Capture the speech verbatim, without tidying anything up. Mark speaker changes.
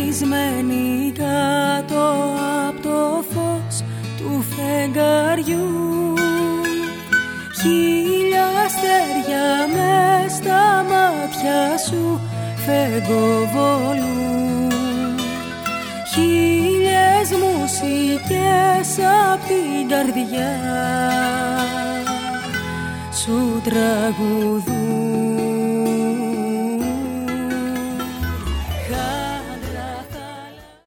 Speaker 1: κλεισμένη κάτω από το φως του φεγγαριού. Χίλια αστέρια μες στα μάτια σου φεγγοβολούν. Χίλιες μουσικές απ' την καρδιά σου τραγουδούν.